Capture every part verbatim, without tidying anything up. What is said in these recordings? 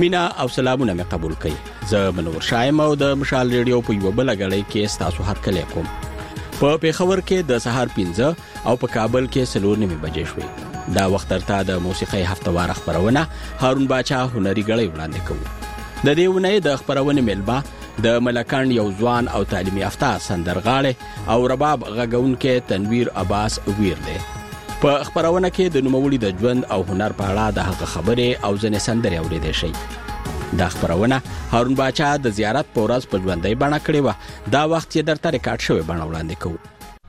مینا او سلامونه مې قبول کړئ. زه منور شایم او د مشال ریډیو په یو بل غړی کې تاسو هر کله کوم. په پیښور کې د سهار پنځه او په کابل کې سلور نیمه بجې شوې. دا وخت ترته د موسیقي هفتوار خبرونه هارون باچا هنري غړی وړاندې کوي. د دې ونې د خبرونه ملبا د ملکان یو ځوان او تعلیمي یافته سندرغاړي او رباب غږونکي تنویر عباس ویر دی. په خبرونه کې د نوموړي د ژوند او هنر په اړه د هغه خبرې او ځنې سندرې اورېدې شي. دا خبرونه هارون باچا د زیارت په ورځ په ژوندۍ بڼه کړې وه. دا وخت یې درته ریکارډ شوی بڼه وړاندې کوو.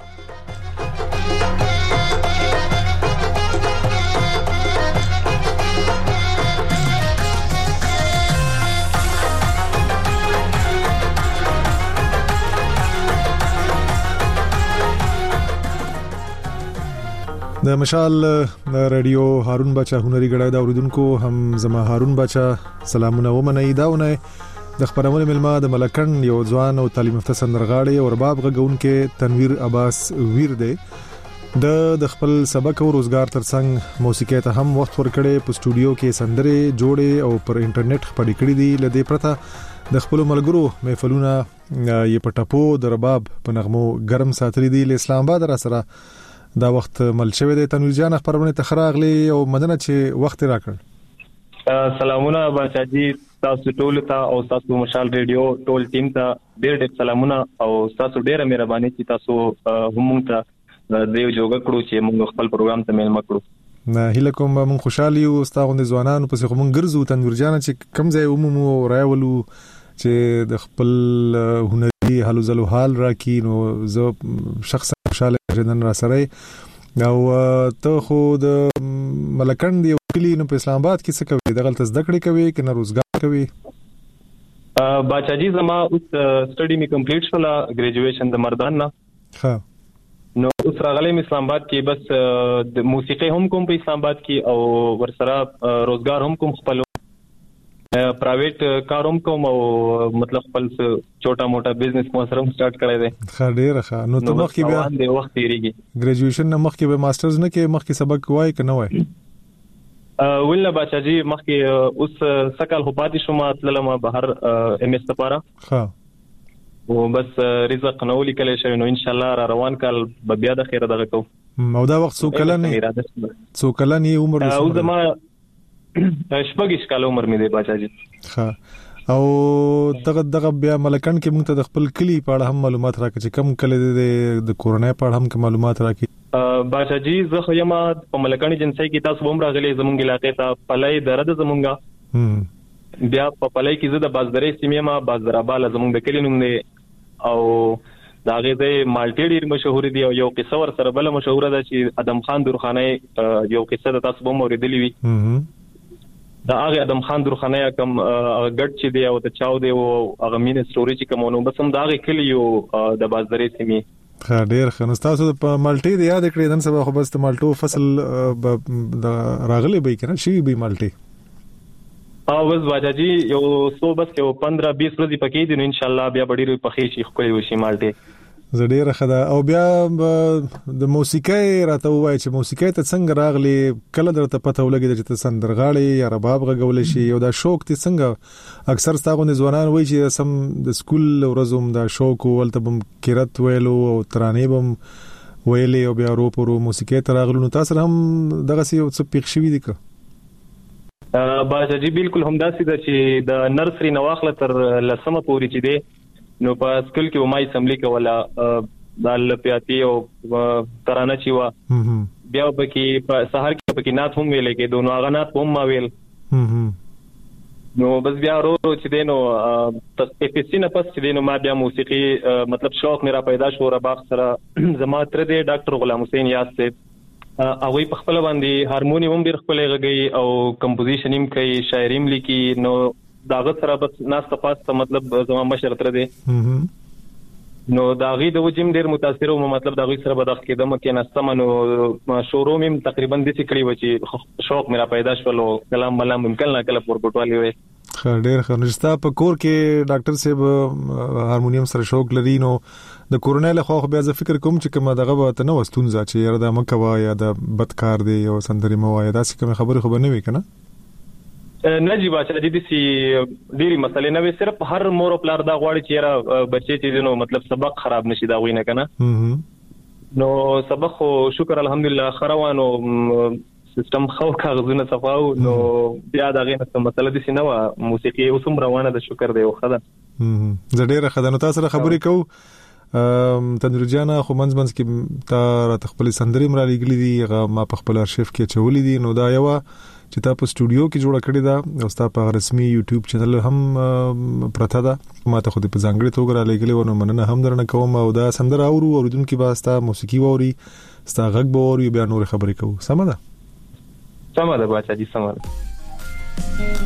د مشال رادیو هارون باچا هنري غړای دا اوریدونکو هم زما هارون باچا سلامونه ومنئ. داونه د خبرونه ملما د ملکن یو ځوان او تعلیم یافته سندرغاړي او رباب غږونکي تنویر عباس ویر دی. د د خپل سبق او روزګار ترڅنګ موسیقي ته هم وخت ورکړي. په سټوډیو کې سندرې جوړې او پر انټرنیټ خبرې کړې دي. لدې پرته د خپل ملګرو محفلونه یې په ټپو د رباب په نغمو ګرم ساتري دي. اسلام آباد را سره دا وخت ملچوي د تنویر جان خبرونه تخراغلي او مدنه چې وخت راکړ. سلامونه باچا جی تاسو ټول ته او تاسو مشال ریډیو ټول ټیم ته ډېر ډېر سلامونه او تاسو ډېر مهرباني چې تاسو هم ته دیو جوګه کړو چې موږ خپل پروګرام ته مېلمه کړو. نه هله کوم موږ خوشالي او تاسو د ځوانانو په څیر موږ ګرځو تنویر جان چې کم ځای عمومو راولو چې د خپل هنري حالو زلو حال راکې نو زه شخصا خوشاله جنن را سره او ته خو د ملکند یو کلی نو په اسلام آباد کې څه کوي؟ د غلط زده کړې کوي کنه روزګار کوي؟ باچا جی زما اوس سټډي می کمپلیټ شولا ګریجویشن د مردان نه. ها نو اوس راغلم اسلام آباد کې بس د موسیقي هم کوم په اسلام آباد کې او ورسره روزګار هم کوم خپل پرایویټ کاروم کوم او مطلب خپل چوټا موټا بزنس مو سره سٹارټ کړی دی. ښه ډیر ښه. نو ته مخکې بیا د وخت تیریږي ګریجویشن نه مخکې به ماسترز نه کې مخکې سبق وای کنه وای؟ ولله باچا جی مخکې اوس سکل هو پاتې شوم تللم بهر ام اس لپاره. ښه او بس رزق نو لیکل شوی نو ان شاء الله را روان کال به بیا د خیره دغه کو. او دا وخت څو کلن څو کلن عمر او زما شپږ کال عمر مې دی باچا جی. ښه او دغه دغه بیا ملکن کې موږ ته د خپل کلی په اړه هم معلومات راکړي چې کم کله د کورونای په اړه هم معلومات راکړي. باچا جی زه خو یم په ملکن جنسي کې تاسو هم راغلي زمونږ علاقې ته پلای درد زمونږه بیا په پلای کې زه د بازدرې سیمه ما بازدراباله زمونږ د کلی نوم دی او دا غږی مالټي ډیر مشهور دی او یو قصه ور سره بل مشهور ده چې ادم خان درخانه یو قصه د تاسو هم اوریدلې وي. دا هغه ادم خان درخانه کوم ګډ چې دی او د چاو دی او هغه مين ستوري چې کومونو بس هم دا هغه کلی یو د بازدرې سیمه. ښه ډیر ښه. نو تاسو په مالټي دی یاد کړئ نن سبا خو بس د مالټو فصل د راغلي به کنه شي به مالټي او بس باچا جی یو سو بس یو پندرہ بیس ورځې پکې دي نو ان شاء الله بیا ډیر پخې شي خو یو شي مالټي. زړه راخدا او بیا د موسیقۍ راته وای چې موسیقۍ ته څنګه راغلی کله درته پته ولګی چې ته سندرغاړي یا رباب غږول شي او دا شوق ته څنګه اکثر تاسو نه ځوانان وای چې سم د سکول ورځوم دا شوق ولته بم کیرت ویلو او ترانه بم ویلې او بیا رو پرو موسیقۍ ته راغلو نو تاسو هم دغه څه څه پیښ شوی دي که باچا جی بالکل هم داسې ده چې د نرسري نواخله تر لسمه پورې چې دی نو په سکول کې ومای سملی کولا د لپیاتی او ترانه چی وا بیا پکې په سحر کې پکې نات هم ویلې کې دوه هغه نات هم ما ویل نو بس بیا ورو ورو چې دینو تفصیل نه پس چې دینو ما بیا موسیقي مطلب شوق میرا پیدا شو رباق سره زما تر دې ډاکټر غلام حسین یاد سے او په خپل باندې هارمونیم ډیر خپل غږی او کمپوزیشن هم کوي شاعري هم لیکي نو داغه سره بس ناس تاسو مطلب زما مشر تر دې نو داغي د وجم ډیر متاثر او مطلب داغي سره بدخ کېدم کې نستمنو شروع مم تقریبا د سکړی و چې شوق میرا پیدا شول کلام ملام ممکن نه کله پورګټوالي وي. ډیر خنجستا په کور کې ډاکټر صاحب هارمونیم سره شوق لري نو د کورونای له خو بیا ز فکر کوم چې کومه دغه به نه وستونځه چې یاره د مکوا یا د بدکار دی او سندري مو یا داسې کوم خبره خو نه وي کنه. نه جی باچا جی دي سي ډيري مسلې نه وي صرف هر مور او پلار دا غواړي چې را بچي چې نو مطلب سبق خراب نشي دا وینه کنه نو سبق خو شکر الحمدلله خروانو سیستم خو کاغذونه صفاو نو بیا دا غینه څه مسله دي سي نو موسیقي اوسم روانه د شکر دی خو دا زه ډیره خدانو تاسو سره خبرې کوم تنور جانا خو منځ منځ کې تا را خپل سندري مرا لګلې دي هغه ما په خپل ارشیف کې چولې دي نو دا یو چې تا په سټوډیو کې جوړ کړی دا او ستا په رسمي یوټیوب چینل هم پرته ده ما ته خو په ځانګړي توګه را لګلې ونه مننه هم درنه کوم او دا سندر اورو اوردونکو واسطه موسیقي ووري ستا غږ به ووري بیا نور خبرې کوو سم ده سم ده بچا دي سم ده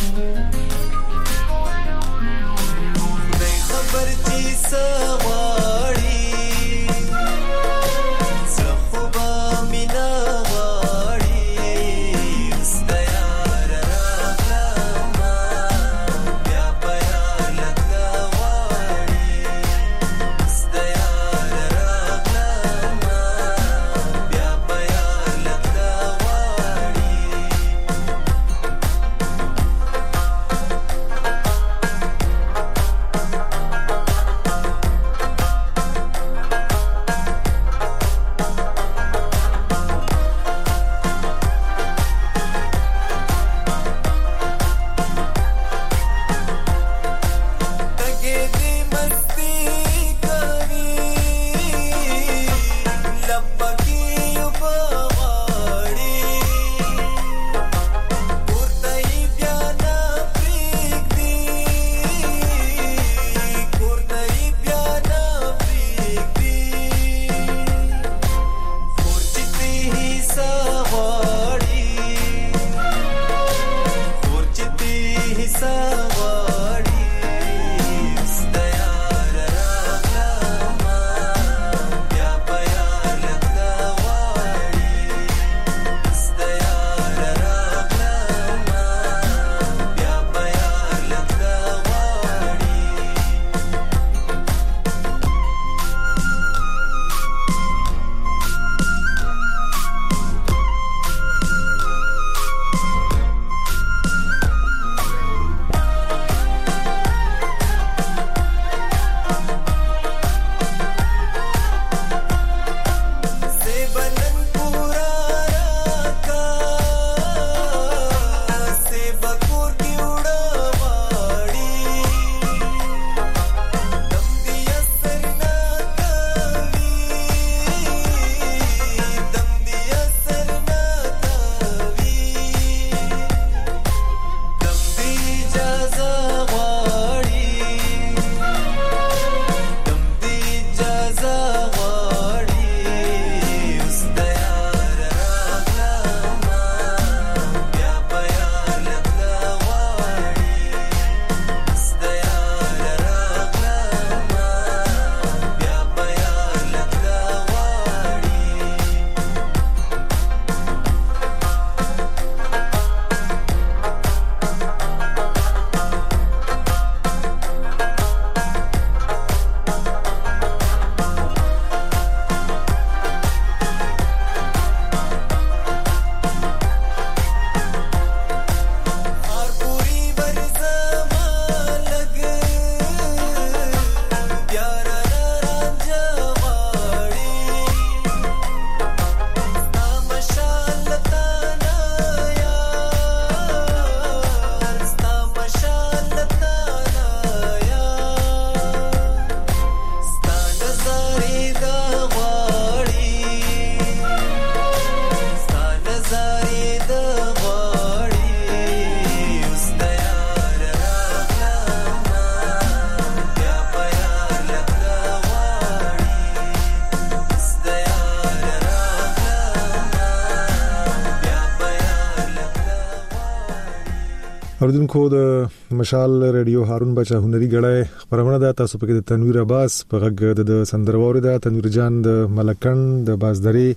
اوردونکو د مشال رادیو هارون بچا هنري غړای خبرونه ده تاسو پکې د تنویر عباس په غږ د سندرور ده تنویر جان د ملکند د بازدري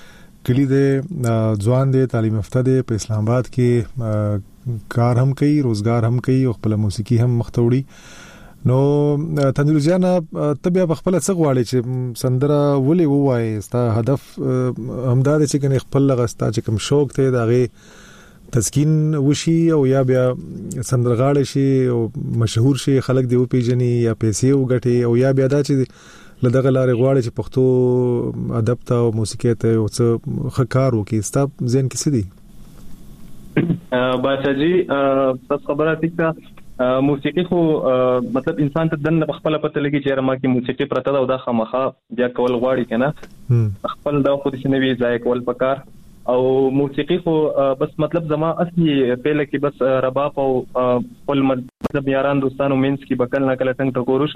کلی د ځوان د تعلیم یافته د په اسلام آباد کې کار هم کوي روزګار هم کوي او خپل موسیقي هم مختوړي نو تنویر جان ته بیا خپل څه غواړي چې سندره ولې ووایي ستا هدف همدار چې کنه خپل لغستا چې کوم شوق ته دغه تسکین وشي او یا بیا سندرغاړي شي او مشهور شي خلک دی او پیژني یا پیسې وګټي او یا بیا دا چې لدغه لارې غواړي چې پښتو ادب ته او موسیقي ته او څه خکار وکي ستاب زین کې سدي باچا جی تاسو خبره تکا موسیقي خو مطلب انسان ته دنه خپل پته لګي چې رما کې موسیقي پرته دا د خامخه بیا کول غواړي کنه خپل دا خو د نوې ځای کول پکار او موسیقي خو بس مطلب زما اصلي پهله کې بس رباب او خپل مطلب یاران دوستانو مینس کې بکل نه کله څنګه ټکورو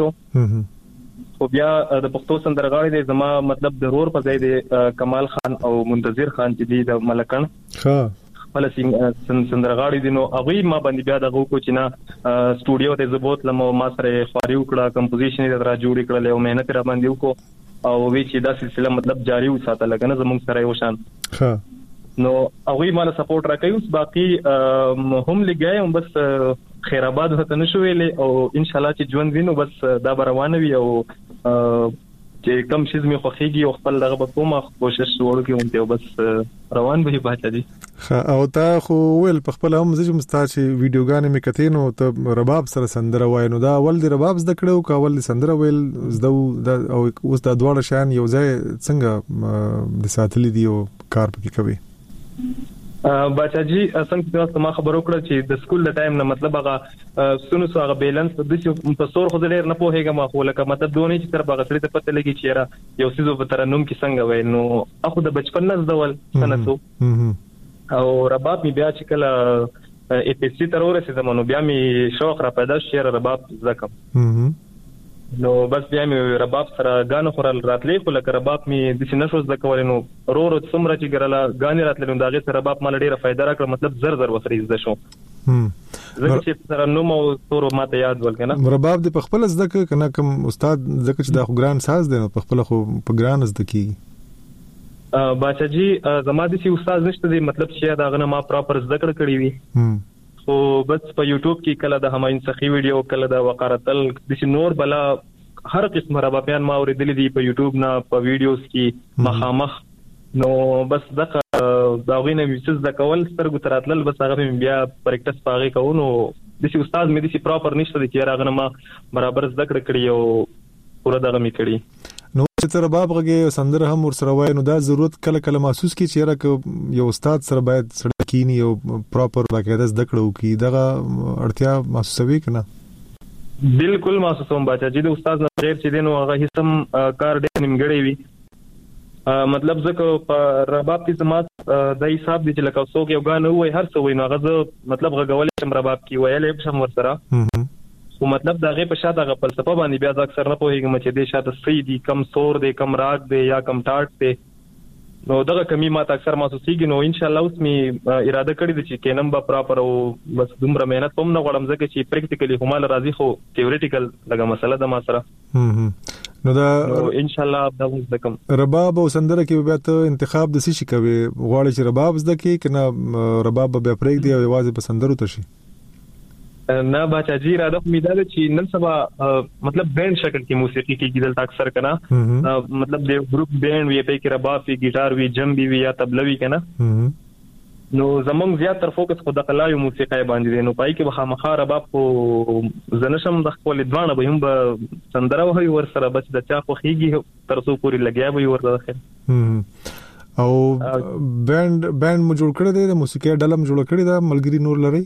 شو خو بیا د پښتو سندرغاړي د زما مطلب ضرور په ځای د کمال خان او منتظر خان چې دی د ملکن ها خپل سندرغاړي دي نو هغه ما باندې بیا دغه کو چې نه سټوډیو ته زبوت لمو ما سره خاري وکړه کمپوزیشن یې را جوړ کړل او مهنت را باندې وکړو او وی چې دا سلسله مطلب جاری وساته لګنه زموږ سره یو شان ها نو هغه مال سپورټ راکوي اوس باقي هم لګای هم بس خیر آباد هته نشو ویلې او ان شاء الله چې ژوند وینو بس دا روانه وي او چې کم شیز می خوخيږي او خپل دغه په کومه کوشش وکړم ته بس روان به پاتې دي او تا خو ول په خپل هم زج مستاچ ویډیوګانې می کتینو ته رباب سره سندره وای نو دا ول دی رباب زده کړو کا ول سندره ویل زده او اوس دا دواړه شان یو ځای څنګه د ساتلې دی او کار پکې کوي باچا جی څنګه تاسو ما خبرو کړل چې د سکول د ټایم نه مطلب هغه سونو سو هغه بیلانس د څه په څور خو ډیر نه پوهیږم خو لکه مطلب دونی چې تر هغه سره ته پته لګی چې را یو سيزو په ترنم کې څنګه وای نو اخو د بچپن نه زدول سنتو او رباب می بیا چې کله ای پی سی تر ورسېدم نو بیا می شوق را پیدا شو رباب زکم نو بس بیا مې رباب سره غانو خورل راتلې خو لکه رباب مې د سینې شوز د کول نو رو رو څومره چې ګرلا غانې راتلې نو داغه سره رباب مال ډیره فائدہ راکړ مطلب زر زر وسرې زده شو هم زه چې سره نو مو تور ماته یاد ول کنه رباب د خپل زده کنه کوم استاد زکه چې د ګران ساز دی په خپل خو په ګران زده کی باچا جی زما د سی استاد نشته دی مطلب چې دا غنه ما پراپر زده کړ کړی وي او بس په یوټیوب کې کله د هماین سخی ویډیو کله د وقارتل د نور بلا هر قسم ربابیان ما اوریدل دي په یوټیوب نه په ویډیوز کې مخامخ نو بس دغه داغینه میسز د کول سترګو تراتل بس هغه بیا پریکټس پاغي کوو نو د سی استاد مې د سی پراپر نشته دي چې راغنه ما برابر زده کړی او پورا دغه می کړی نو چې تر رباب غږی سندره هم ور سره وای نو دا ضرورت کله کله محسوس کی چې راک یو استاد سره باید سره کینی او پراپر باقاعده زده کړو کی دغه اړتیا محسوسوي کنه بالکل محسوسوم باچا چې د استاد نه غیر چې دینو هغه هیڅم کار ډېر نیمګړی وي مطلب ځکه په رباب کې زما د حساب دي چې لکه څوک یو غانه وای هر څه وای نو هغه مطلب غوول شم رباب کې ویلې شم ور سره او مطلب دا غي په شاته غ فلسفه باندې بیا د اکثر نه پوهیږم چې د شاته سې دي کم سور دي کم راګ دي یا کم ټاټ دي نو دغه کمی ماته اکثر محسوسيږي نو ان شاء الله اوس می اراده کړې ده چې کینم به پراپر او بس دومره مهنت کوم نه غواړم ځکه چې پریکټیکلی هم راځي خو تیوریټیکل لګه مسله ده ما سره نو دا ان شاء الله دا وکم رباب او سندره کې بیا ته انتخاب د څه شي کوي غواړي چې رباب زده کې کنه رباب بیا پریک دی او یوازې په سندرو ته شي نه باچا جی را د امید ده چې نن سبا مطلب بینډ شکل کې موسیقي کې کېدل اکثر کنه مطلب د ګروپ بینډ وی په کې رباب وی ګیټار وی جمبي وی یا تبله وی کنه نو زمونږ زیات تر فوکس خو د قلایو موسیقي باندې دی نو پای کې به خامخا رباب خو زنشم د خپل دوانه به هم به سندره وهي ور سره بچ د چا خو خيږي تر څو پوری لګیا به ور داخل او بینډ بینډ مو جوړ کړی دی د موسیقي ډلم جوړ کړی دا ملګری نور لري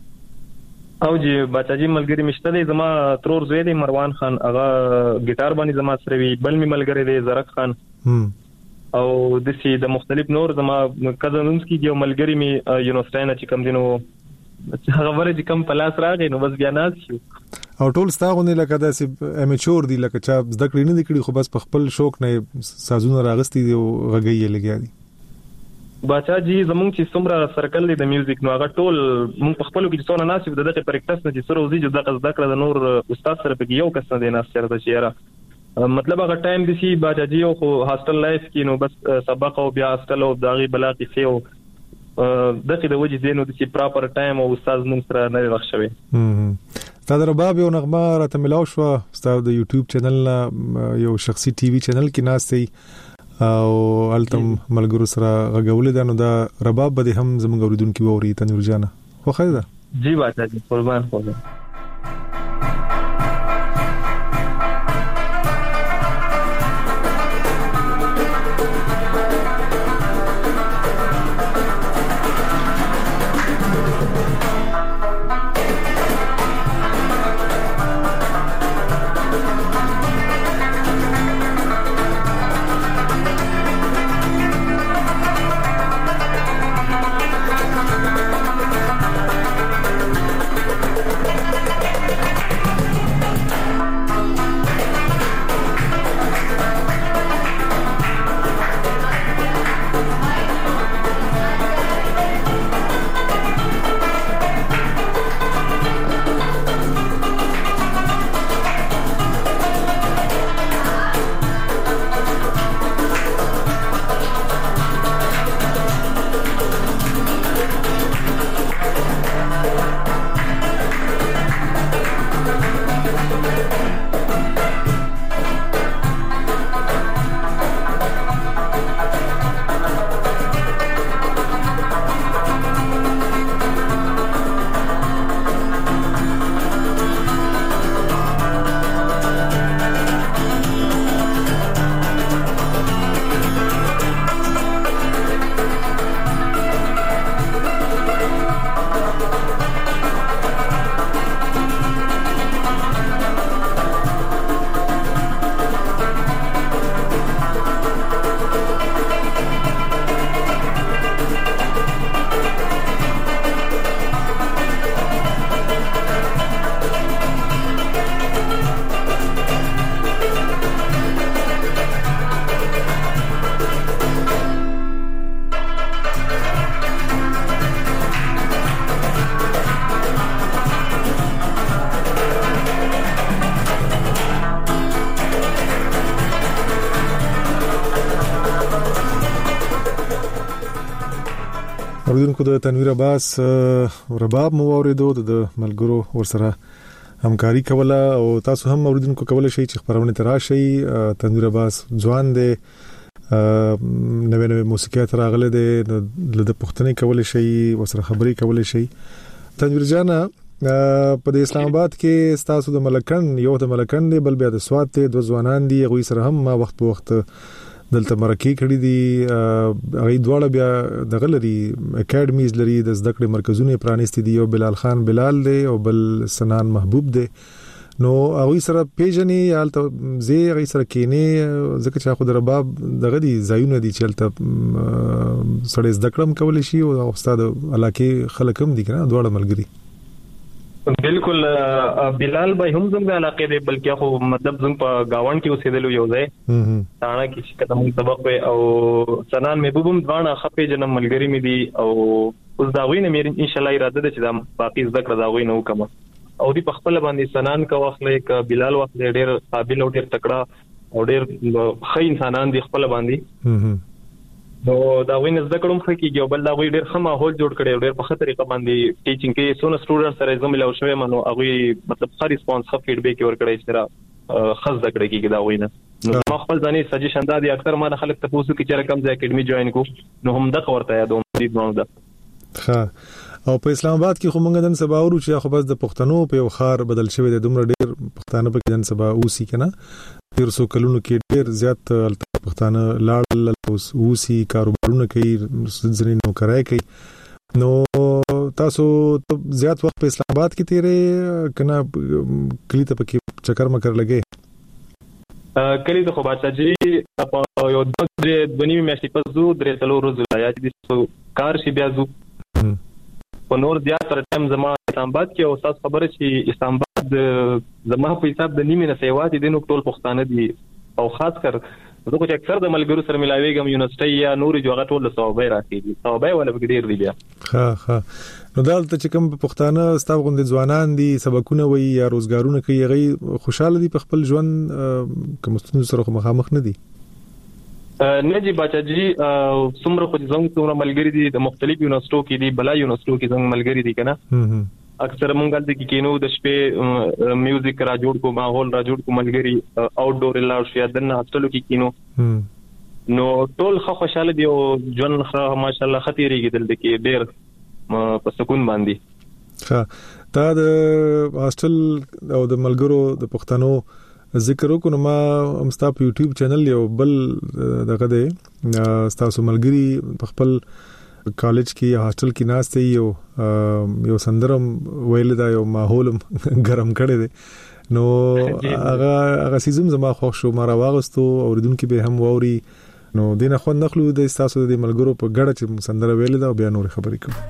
او جی بچا جی ملګری مشته دی زما ترور زوی دی مروان خان هغه ګیټار باندې زما سره وی بل می ملګری دی زرق خان او د سي د مختلف نور زما کزنونس کی یو ملګری می یونیورسيټي نه چې کم دینو هغه ورته چې کم پلاس راغی نو بس بیا ناز شو او ټول ستاغونه لکه د امیچور دی لکه چا زده کړی نه دی کړی خو بس په خپل شوق نه سازونه راغستي دی او غږی لګیا دی باچا جی زمونږ چې څومره سرکل دی د میوزیک نو هغه ټول مونږ په خپل کې څونه ناسب د دغه پریکټس نه چې سره وزي د دغه ذکر د نور استاد سره په یو کس نه دی ناس چرته چیرې مطلب هغه ټایم دي چې باچا جی خو هاستل لایف کې نو بس سبق او بیا هاستل او داغي بلا کې سیو دغه د وجې دینو چې پراپر ټایم او استاد مونږ سره نه وخت شوی استاد رباب یو نغمه راته ملاو شو استاد د یوټیوب چینل یو شخصي ټي وي چینل کې ناس دی او التم ملګرو سره غږولې ده، نو دا رباب به هم زموږ اوریدونکو ووري تنویر جان. خو خیر ده جی باچا جی قربان خو اوریدونکو د تنویر عباس رباب مو اوریدو، د ملګرو ورسره همکاري کوله او تاسو هم اوریدونکو کولای شئ چې خبرونه تراشي. تنویر عباس ځوان دی، نوې نوې موسیقي تراغله دی، د پښتنې کولای شئ ورسره خبري کولای شئ. تنویر جان په اسلام آباد کې تاسو د ملکن یو د ملکن دی، بل بیا د سواد ته د ځوانان دي، غوي سره هم ما وخت په وخت دلته مرکې کړې دي. هغه دواړه بیا د غلري اکیډمیز لري، د زده کړې مرکزونه پرانیستي دي، یو بلال خان بلال دی او بل سنان محبوب دی. نو هغه سره پیژنې یالته زی هغه سره کینې ځکه چې خو د رباب دغه دي زایونه دي چې تل سړی زده کړم کولای شي او استاد علاقه خلک هم دي کنه دواړه ملګری. بالکل بلال بھائی هم زموږ علاقه دی، بلکې خو مطلب زموږ په گاوند کې اوسېدلو یو ځای تاڼه کې چې کته سبق وي، او سنان محبوب هم ځوان خپې جنم ملګری مې دي، او اوس دا غوینه مې ان شاء الله اراده ده چې دا باقي ذکر دا غوینه وکم او دی په خپل باندې سنان کا واخلې ک بلال واخلې ډېر قابل او ډېر تکړه او ډېر ښه انسانان دي خپل باندې. نو دا وینځ د کړم خکېږي او بل دا وی ډېر ښه ماحول جوړ کړي او ډېر په خطرې په باندې ټیچینګ کې سونه سټوډنټ سره زموږ له شوي منو هغه مطلب ښه ریسپانس ښه فیډبیک ورکړي چې را خاص د کړي کې دا وینه. نو ما خپل ځاني سجیشن دا دي اکثر ما خلک ته پوښتنه کوي چې رقم ځای اکیډمي جوائن کو، نو هم د ورته یادوم دي نو دا ښه. او په اسلام آباد کې خو موږ دن سبا ورو چې خو بس د پښتنو په یو خار بدل شوی د دومره ډېر پښتانه په دن سبا اوسي کنه ډېر سو کلونو کې ډېر زیات پښتانه لاړ اوسي کاروبارونه کوي ځنې نوکرای کوي. نو تاسو زیات وخت په اسلام آباد کې تیرې کنه کلی ته پکې چکر مکر لګې؟ کلی ته خو باچا جی په یو د دونی میاشتې پس زو درې څلور ورځې یا چې کار شي بیا زو په نور زیات تر ټیم زما اسلام آباد کې او تاسو خبره چې اسلام آباد زما په حساب د نیمه نه سیوات دي نو ټول پښتانه دي او خاص کر زه چې اکثر د ملګرو سره ملاویږم یونیورسيټي یا نوري جوغه ټول ثوابای راکېږي ثوابای ولا بګډیر دی بیا. ها ها نو دالته چې کوم پښتانه ستاسو غوند ځوانان دي سبقونه وي یا روزګارونه کوي هغه خوشاله دي په خپل ژوند کوم سره مخامخ نه دي؟ نه جی باچا جی څومره خو زموږ څومره ملګری دي د مختلف یونیورسيټو کې دي بلا یونیورسيټو کې زموږ ملګری دي کنه اکثر مونږ غلطي کې کینو د شپې میوزیک را جوړ کو ماحول را جوړ کو ملګری آوټ ډور لا شیا دنه هاستلو کې کینو نو ټول خو خوشاله دي او جون خو ماشاءالله خطرېږي دلته کې ډېر په سکون باندې. ها دا د هاستل او د ملګرو د پښتنو ذکر وکړو. ما هم ستا په یوټیوب چینل یو بل دغه دی تاسو ملګری په خپل کالج کې یا هاستل کې ناشته یو یو سندرم ویل دا یو ماحول ګرم کړی دی. نو هغه هغه سیزم زما خوښ شو، ما راوغستو اوریدونکو به هم ووري. نو دینه خو نخلو د تاسو د ملګرو په ګډه چې سندره ویل دا بیا نور خبرې کوم.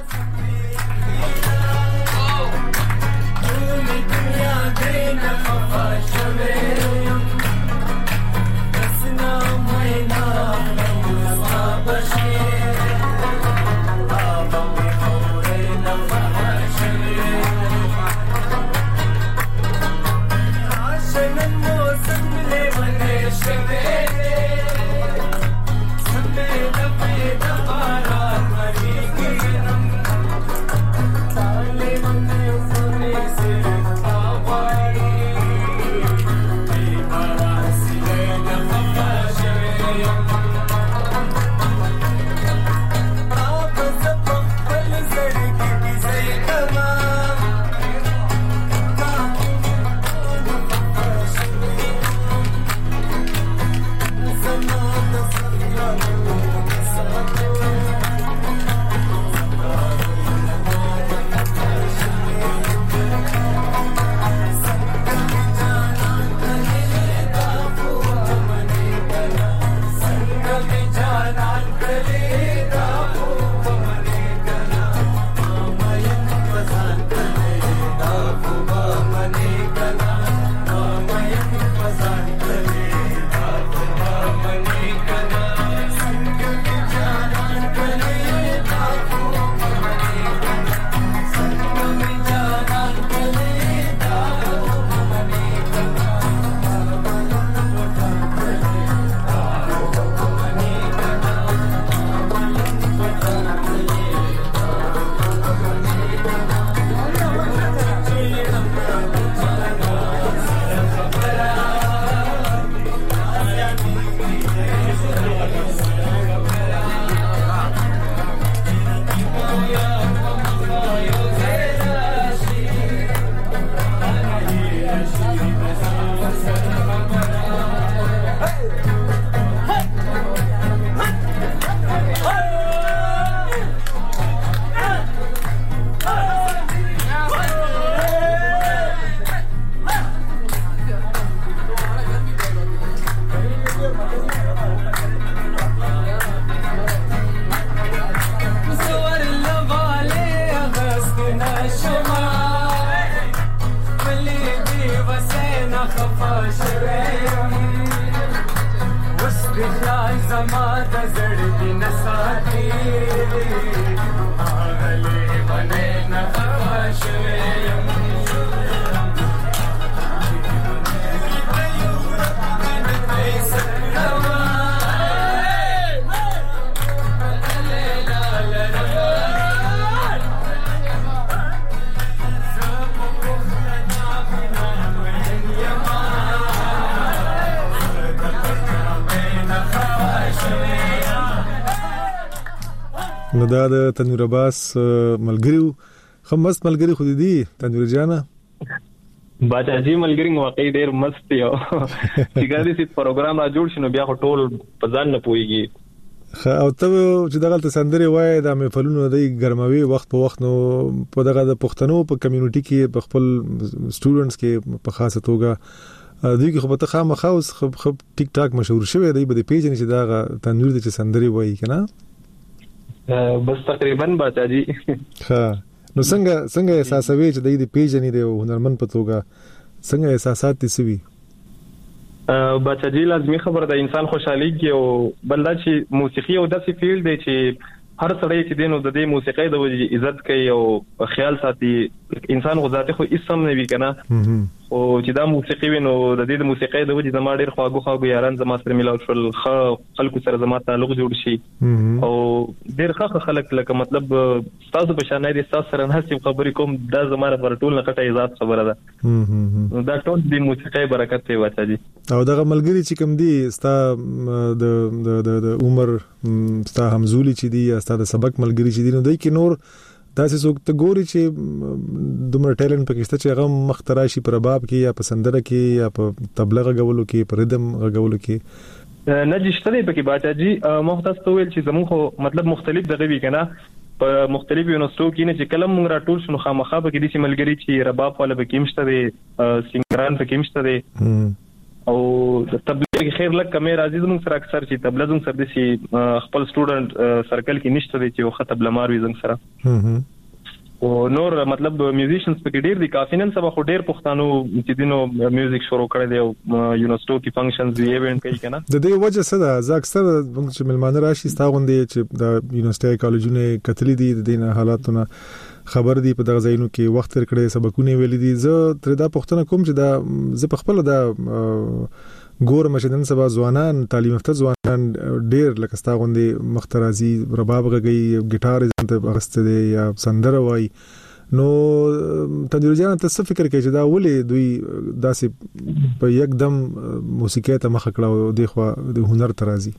نو دا د تنویر عباس ملګریو خمست ملګری خو دي تنویر جانا باچا جی ملګری واقعي ډیر مست یو چې ګردي سي پروګرام را جوړ شنو بیا ټول په ځان نه پويږي. او ته چې دغه سندري وای د مفلونو د ګرموي وخت په وخت نو په دغه د پښتنو په کمیونټي کې په خپل سټوډنټس کې په خاصه توګه دوی کې خو په تخامه خاص خب ټیک ټاک مشهور شوی دی په پیج نه چې دغه تنویر د سندري وای کنه بس تقریبا باچا جی. ها نو څنګه څنګه احساسوي چې د دې پیج نه دی هنرمن په توګه څنګه احساسات دي سوي؟ باچا جی لازمي خبر ده انسان خوشحالي کې او بلدا چې موسیقي او داسې فیلډ دی چې هر سړی چې دینو د دې موسیقي د وجې عزت کوي او خیال ساتي. انسان غوځاته خو اسم نه وی کنه او چې دا موسیقي وینو د دې د موسیقي د وجې زما ډېر خواږه خواږه یاران زما سره ملاو شول، خلکو سره زما تعلق جوړ شي او ډېر ښه خلک لکه مطلب تاسو په شان دي تاسو سره نه سم خبرې کوم دا زما لپاره ټول نه کټه عزت خبره ده. دا ټول د موسیقي برکت دی واچا دي. او دغه ملګری چې کوم دي ستا د د د عمر ستا همزولي چې دي ستا د سبق ملګری چې دي نو دوی کې نور داسې څوک ته ګوري چې دومره ټیلنټ پکې شته چې هغه مخترع شي په رباب کې یا په سندره کې یا په طبله غږولو کې په ریدم غږولو کې؟ نه جشته دی پکې باچا جی. مختص تو ویل چې زموږ خو مطلب مختلف دغه وی کنه په مختلف یونیورسيټو کې نه چې کلم موږ راټول شنو خامخا به کې دي ملګری چې رباب والا به کې مشته دي، سنگران به کې مشته دي او د طبله کې خیر لک کمه راځي زموږ سره اکثر چې طبله زموږ سره دي خپل سټوډنټ سرکل کې نشته دي چې وخت طبله مار وي زموږ سره او نور مطلب میوزیشنز پکې ډیر دي کافي نن سبا خو ډیر پښتانو چې دینو میوزیک شروع کړی دی او یونیورسيټو کې فنکشنز دی ایونت کوي کنه. د دې وجه څه ده؟ زه اکثر چې ملمانه راشي ستا غوندې چې د یونیورسيټي کالجونه کتلې دي د دې حالاتونه خبر دي په دغه ځایونو کې وخت تر کړي سبقونه ویل دي. زه تر دا پښتنه کوم چې دا زه په خپل دا ګور مشدن سبا ځوانان تعلیم یافته ځوانان ډیر لکه ستا غوندې مخترازي رباب غږی ګټار زنده اغسته دي یا سندره وای نو تدریج جان ته فکر کوي چې دا ولې دوی داسې په یک دم موسیقي ته مخ کړه او د خو د هنر ترازی؟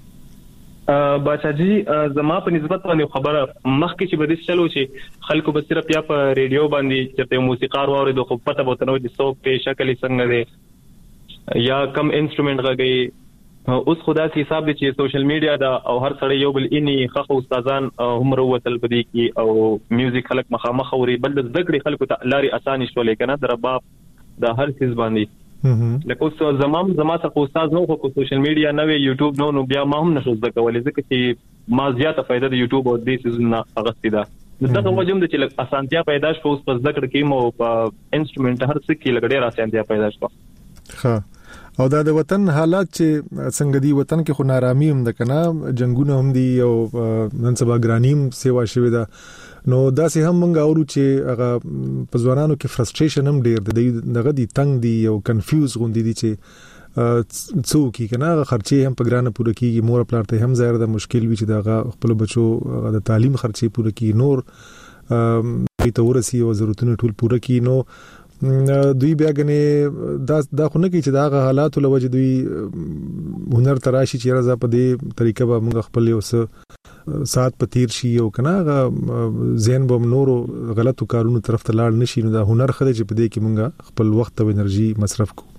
باچا جی زما په نسبت باندې خبره مخکې چې بده چلو چې خلکو به صرف یا په ریډیو باندې چې موسیقار واره د خو پته بوتنو چې څوک په شکل څنګه دی یا کم انسټرومنت غږی. اوس خدا سي حساب دي چې سوشل میډیا دا او هر سړی یو بل اني خخ استادان هم وروتل بدی کی او میوزیک خلک مخامخ اوري بل د ذکر خلکو ته لاري اساني شولې کنه د رباب د هر چیز باندې لکه اوس زمام زما ته استاد نو خو سوشل میډیا نه وی یوټیوب نو نو بیا ما هم نشو زده کولای ځکه چې ما زیاته فائدہ د یوټیوب او د دې سيزونه اغستې ده دغه وجم د چې اسانتیا پیدا شو اوس په ذکر کې مو په انسټرومنت هر څه کې لګډه اسانتیا پیدا شو. ها او دا د وطن حالات چې څنګه دی وطن کې خو نارامي هم ده کنه جنگونه هم دي او نن سبا ګرانیم سیوا شوی ده نو دا سه هم مونږ اورو چې هغه په ځوانانو کې فرستریشن هم ډیر دی دغه دی تنگ دی او کنفیوز غوندي دي چې څوک کنه خرچي هم په ګرانه پوره کیږي مور پلار ته هم ظاهر ده مشکل وي چې دغه خپل بچو د تعلیم خرچي پوره کی نور په تورسي او ضرورتونه ټول پوره کی نو دوی بیا غنه دا دا خو نه کی چې دا حالات له وجه دوی هنر تراشي چې راځه په دې طریقه به موږ خپل اوس سات پتیر شي او کنه ذهن به نور غلطو کارونو طرف ته لاړ نشي نو دا هنر خدای چې په دې کې موږ خپل وخت او انرژي مصرف کو.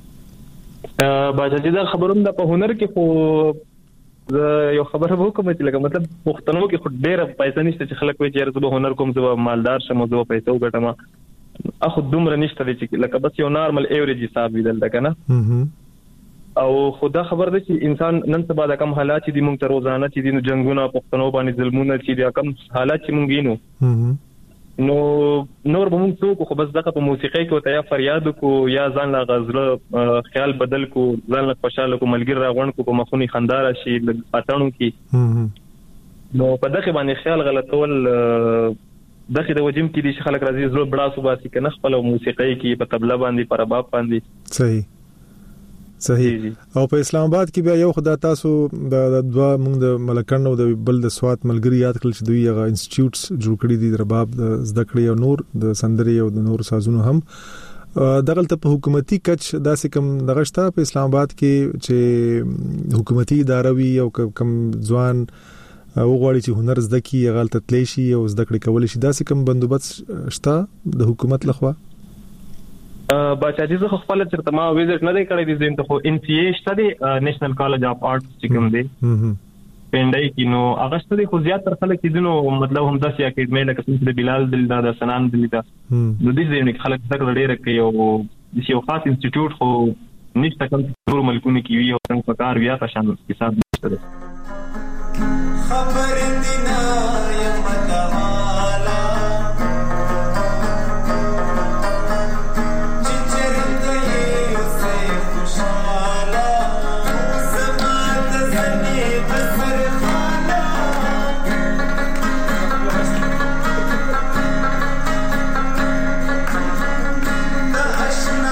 باجه دا خبروم د په هنر کې خو یو خبره وکم چې لکه مطلب پښتنو کې خو ډېر پیسې نشته چې خلک وایي چې زه هنر کوم زه مالدار شم زه پیسې وګټم اخو دومره نشته چې لکه بس یو نارمل ایوریج حساب ویدل ده کنه او خدا خبر ده چې انسان نن سبا د کم حالات دي مونږ ته روزانه چې دي جنگونه پښتنو باندې ظلمونه چې دي کم حالات چې مونږ وینو نو نور به مونږ څوک خو بس دغه په موسیقي کې وته یا فریاد کو یا ځان لا غزله خیال بدل کو ځان لا خوشاله کو ملګری راغون کو په مخونی خندار شي پاتانو کې نو په دغه باندې خیال غلطول دغه د وجم کې دي خلک راځي زړه بڑا صوبه سي کنه خپل موسیقي کې په طبله باندې پر رباب باندې صحیح صحیح او په اسلام آباد کې بیا یو خدای تاسو د دوا موږ د ملکن او د بل د سوات ملګری یاد کړل چې دوی هغه انسټیټیوټس جوړ کړی دي د رباب د زده کړې او نور د سندري او د نور سازونو هم دغلت په حکومتي کچ داسې کم دغشتا په اسلام آباد کې چې حکومتي ادارې وي او کم ځوان او غواړي چې هنر زده کی غلط تللی شي او زده کړې کول شي داسې کوم بندوبست شته د حکومت لخوا؟ باچا جی زه خپل چرته ما ویزټ نه دی کړی دي زم ته خو ان سی ای شته دی نېشنل کالج اف آرټس چې کوم دی پندای کې نو هغه شته دی خو زیات تر خلک دي نو مطلب هم داسې اکیډمي لکه څنګه بلال دلدا د سنان دلدا نو دې ځینې خلک څنګه ډېر کوي او یو خاص انسټیټیوټ خو نشته کوم ټول ملکونه کې وی او څنګه کار بیا په شان حساب نشته دی. خبر دینا یا متوالا چچر گئے اسے خوشحالا سمات زنی بسر خالا نا اشنا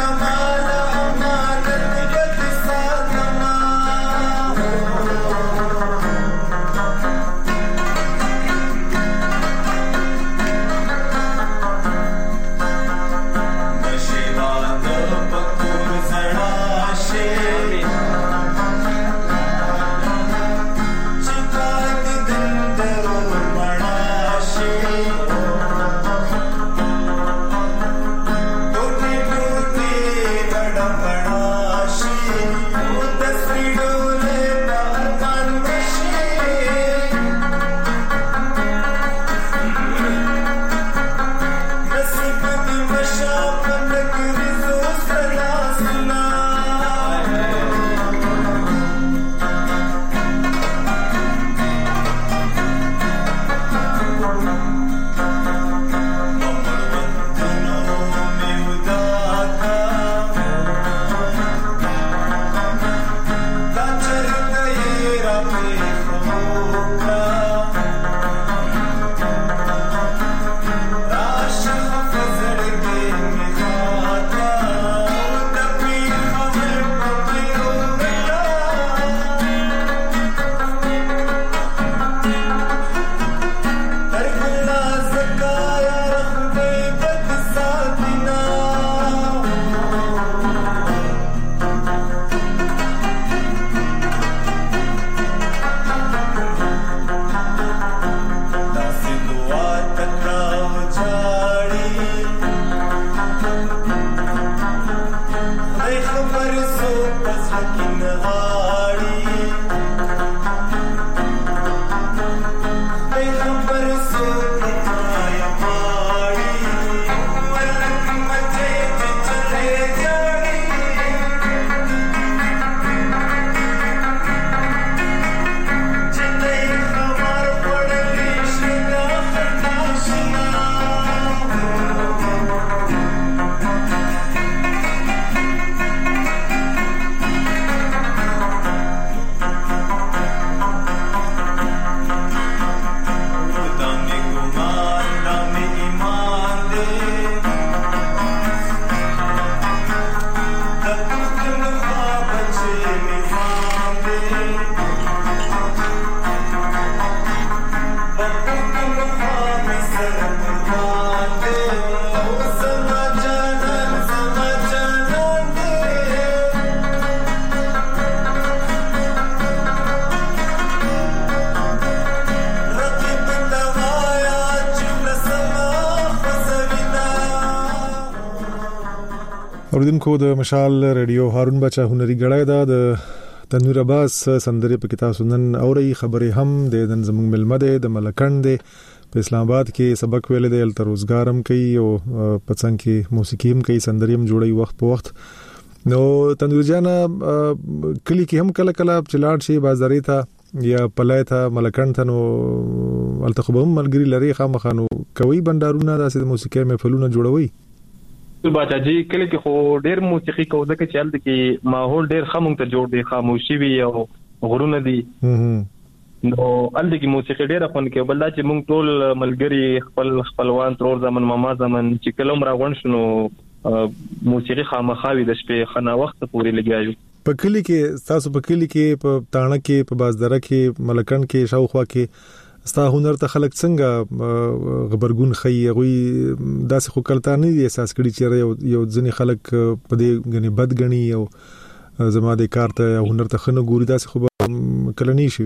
اوریدونکو د مشال رادیو هارون بچا هنري غړای دا د تنویر عباس سندري په کتاب سنن اوري خبرې هم د نن زموږ ملمه ده د ملکند په اسلام آباد کې سبق ویل دی ال روزګارم کوي او پڅنګ کې موسیقي هم کوي سندري هم جوړي وخت په وخت. نو تنویر جان کلی کې هم کله کله چلاړ شي بازاري ته یا پلای ته ملکند ته نو التخبهم ملګری لري خامخانو کوي بندارونه د موسیقي محفلونه جوړوي. باچا جی کله کې خو ډېر موسیقي کو ځکه چې هلته کې ماحول ډېر خاموش ته جوړ دی خاموشي وي او غرونه دي نو هلته کې موسیقي ډېر خوند کوي بل دا چې موږ ټول ملګری خپل خپلوان ترور زمن ماما زمن چې کله مر غون شنو موسیقي خامخاوي د شپې خنا وخت پورې لګیاو. په کلی کې تاسو په کلی کې په تاڼه کې په بازدره کې ملکند کې شاوخوا کې ستا هنر ته خلک څنګه غبرګون خي غوي داسې خو کلتا نه دي احساس کړي چې یو یو ځنی خلک په دې غني بد غني او زما د کار ته هنر ته خنه ګوري داسې خو کلنی شي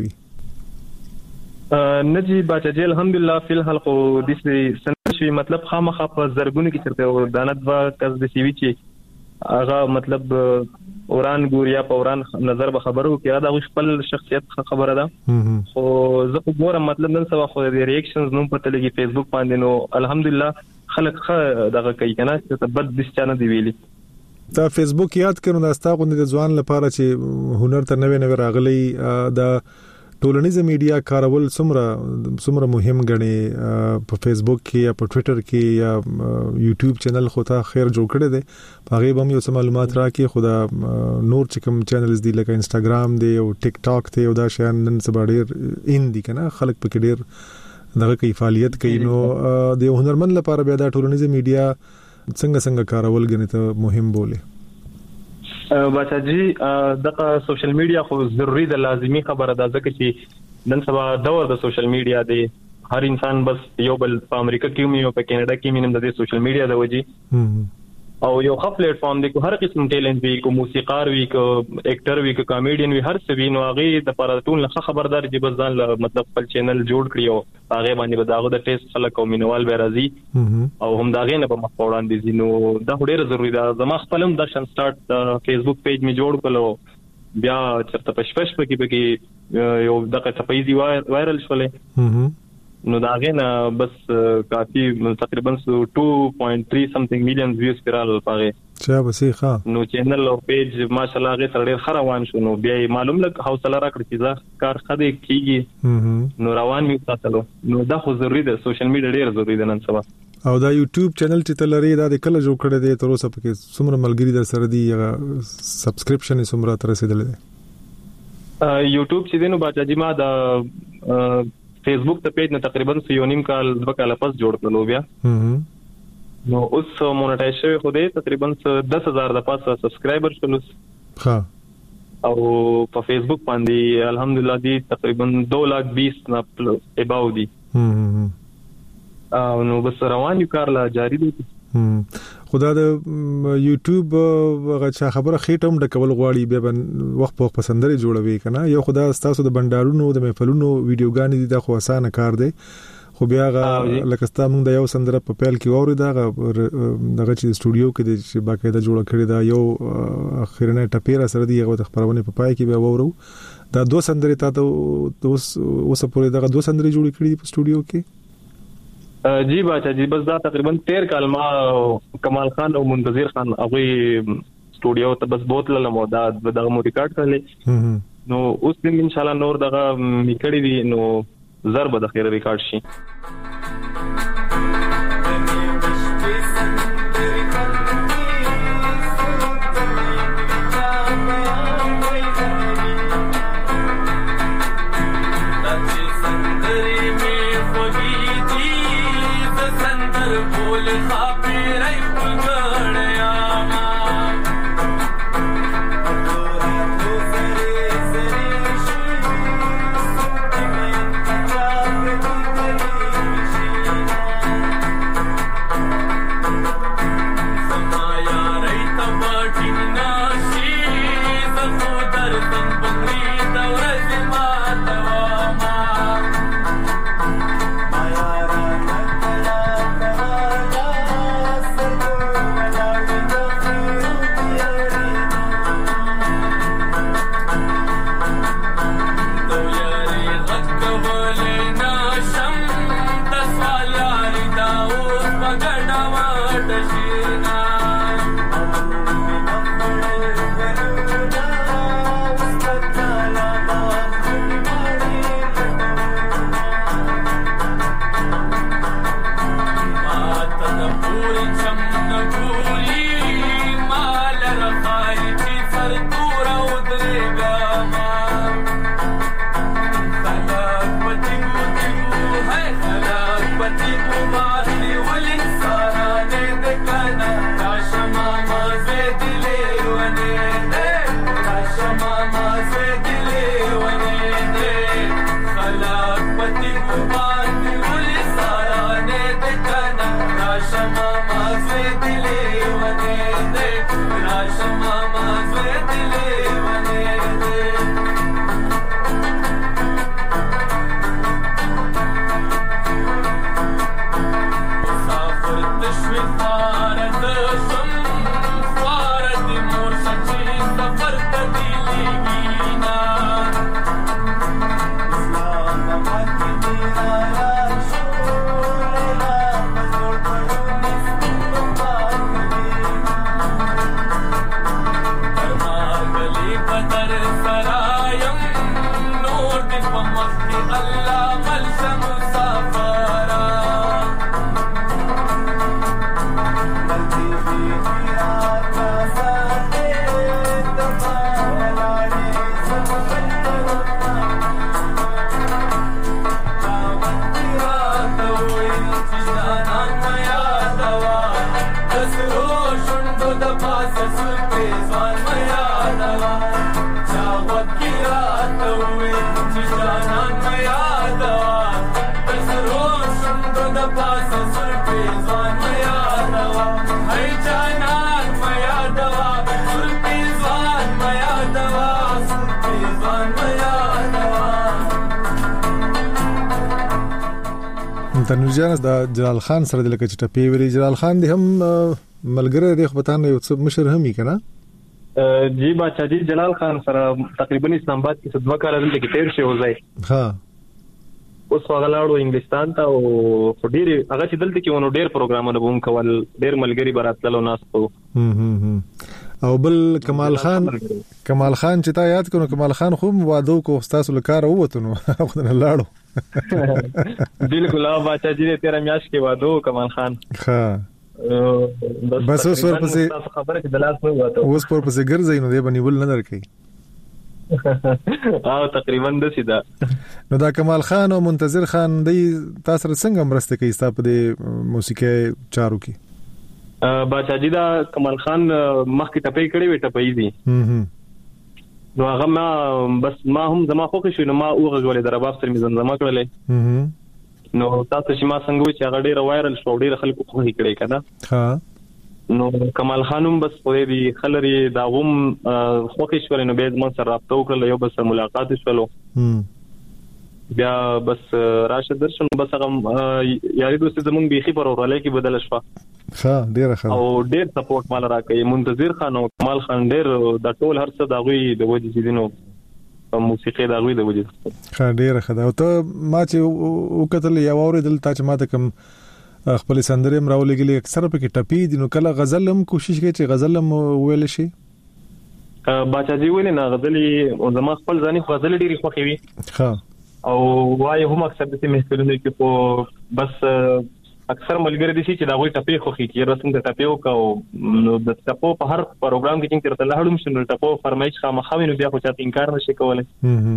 نجی باچا جی الحمدلله فی الحال خو د دې سن شي مطلب خامخا په زرګونو کې چرته دانت وا کس د سی وی چې هغه مطلب اوران ګوریا په اوران نظر به خبرو کې دا خپل شخصیت خبره ده خو زه ګورم مطلب نن سبا خو د ریاکشنز نوم پته لګي فیسبوک باندې نو الحمدلله خلک خه دغه کوي کنه چې بد د چانه دی ویلي دا فیسبوک یاد کړو دا ستا غوندې د ځوان لپاره چې هنر ته نوې نوې راغلي دا ټولنیز میډیا کارول څومره څومره مهم غني په فیسبوک کې یا په ټوئیټر کې یا یوټیوب چینل خو ته خیر جوړ کړی دی هغه به هم یو څه معلومات راکړي خدا نور چې کوم چینلز دي لکه انستګرام دی او ټیک ټاک دی او دا شیان نن سبا ډېر ان دي کنه خلک پکې ډېر دغه کوي فعالیت کوي نو د هنرمند لپاره بیا دا ټولنیز میډیا څنګه څنګه کارول غني ته مهم بوله. باچا جی دغه سوشل میډیا خو ضروری ده لازمی خبره ده ځکه چې نن سبا دور د سوشل میډیا دی هر انسان بس یو بل په امریکا کې مې او په کینیډا کې مې د سوشل میډیا د وجې او یو ښه پلیټ فارم دی کو هر قسم ټیلنټ وی کو موسیقار وی کو اکټر وی کو کامیډین وی هر څه وی نو هغه د پراتون له خبردار چې بس ځان مطلب خپل چینل جوړ کړی او هغه باندې به داغه د ټیسټ خلک او مینوال به راځي او هم داغه نه په مخ وړاندې دي نو دا ډېر ضروری ده زما خپلم د شن سٹارټ فیسبوک پیج می جوړ کړو بیا چرته پښپش پکې پکې یو دغه صفایي وایرل شولې نو دا غنه بس کافي تقریبا two point three something million views پیرال پاره چا بسې ښه نو چینل او پیج ماشاءالله غي سره ډېر خروان شو نو بیا معلوم لګ حوصله راکړی چې ځا کار خدای کیږي نو روان می ساتلو نو دا خو ضروری ده سوشل میډیا ډېر ضروری ده نن سبا. او دا یوټیوب چینل چې تلری دا د کله جوړ کړی دی تر اوسه پکې څومره ملګری در سره دی سبسکرپشن څومره تر رسیدل دی یوټیوب چې دینو باچا جی ما دا فیسبوک ته پیج نه تقریبا یو نیم کال د کال پس جوړ کړلو بیا نو اوس مونټایز شوی خو دې تقریبا دس هزار د پاسه سبسکرایبر شول ها او په فیسبوک باندې الحمدلله دی تقریبا دو لاکھ بیس نه اباو دی او نو بس روان یو کار لا جاری دی خدا د یوټیوب هغه چا خبره خېټم د کول غواړي به وخت په پسندري جوړوي کنه یو خدا تاسو د بندارونو د محفلونو ویډیوګانې دي د خو اسانه کار دی خو بیا هغه لکه ستا موږ د یو سندره په پیل کې اوري دا دغه چې سټوډیو کې د چې باقاعده جوړ کړی دا یو اخرنه ټپیرا سره دی هغه د خبرونه په پای کې به وورو دا دوه سندري تاسو اوس اوس په دغه دوه سندري جوړ کړی په سټوډیو کې جی باچا جی بس دا تقریبا تیر کال ما کمال خان او منتظر خان هغه سټوډیو ته بس بوتل له مودا دغه مو ریکارډ کړل نو اوس دې ان شاء الله نور دغه میکړی دی نو ضرب د خیر ریکارډ شي. تنویر جان د جلال خان سره د لکه چې ټپی ویلي جلال خان دی هم ملګری دی خو پتان یو څه مشر هم یې کنه جی بچا جی جلال خان سره تقریبا اسلام آباد کې دوه کال دلته کې تیر شو ځای ها اوس هغه انګلستان ته او ډیر هغه چې دلته کې ونو ډیر پروګرامونه بوم کول ډیر ملګری براتلو ناستو او بل کمال خان کمال خان چې تا یاد کړو کمال خان خو وادو کو استاد لکار وته نو خدای لاړو بالکل او بچا جی تیرا میاش کې وادو کمال خان ها بس اوس ور پسې خبره کې دلاس نه وته اوس پر پسې ګرځي نو دی باندې ول نه درکې او تقریبا د سیدا نو دا کمال خان او منتظر خان دی تاسو سره څنګه مرسته کوي تاسو په موسیقي چارو کې بچا جی دا کمال خان مخکې ټپې کړې وي ټپې دي نو هغه ما بس ما هم زما خوښ شو نو ما اوغه غولې در باب سره می زمزمه کړلې نو تاسو چې ما څنګه وی چې هغه ډیره وایرل شو ډیره خلکو خوښ کړي کنه ها نو کمال خانم بس په دې خلري دا غوم خوښ شول نو به زموږ سره رابطه وکړل یو بس ملاقات شولو بیا بس راشد درشن بس هغه یاري دوستي زمونږ بيخي پر اورلای کې بدل شو ها ډیره ښه او ډیر سپورټ مال راکې منتظر خان او کمال خان ډیر د ټول هر څه دغوي د وجې چې دینو موسیقي دغوي د وجې ښه ډیره ښه دا او ته ما چې وکتل یا اوریدل تا چې ما ته کوم خپل سندره مراولګلې اکثر په کې ټپی دي نو کله غزل هم کوشش کوي چې غزل هم ویل شي باچا جی ویل نه غزلې او زما خپل ځاني غزل ډیری خوښي وي ها او وای هم اکثر د محفلونو کې په بس اکثر ملګری دي چې دا وایي ټپی خوښي چې رسم د ټپیو کو نو د ټپو په هر پروګرام کې چې ترته لاړم شنو ټپو فرمایش خامخوي نو بیا خو چاته انکار نشي کولای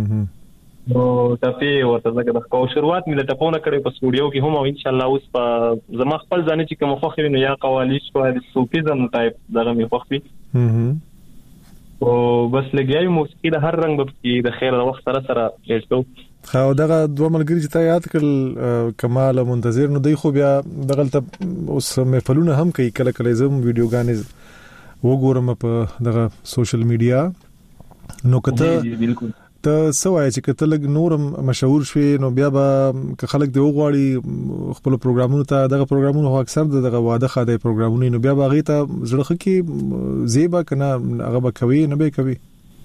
نو ټپی ورته زګه د کو شروعات مې د ټپونه کړې په سټوډیو کې هم او ان شاء الله اوس په زما خپل ځان چې کوم خوښي نو یا قوالیش او د صوفیزم ټایپ دغه مې خوښي او بس لګیاي موسیقي د هر رنګ په د خیر د وخت سره سره ایستو خو دغه دوه ملګری چې تا یاد کړل کمال منتظر نو دی خو بیا دغه ته اوس محفلونه هم کوي کله کله زم ویډیوګانې وګورم په دغه سوشل میډیا نو کته ته سوای چې کته لګ نورم مشهور شوي نو بیا به خلک دی وغواړي خپل پروګرامونو ته دغه پروګرامونو هو اکثر دغه واده خاده پروګرامونه نو بیا باغی ته زړه کې زیبا کنه هغه به کوي نه به کوي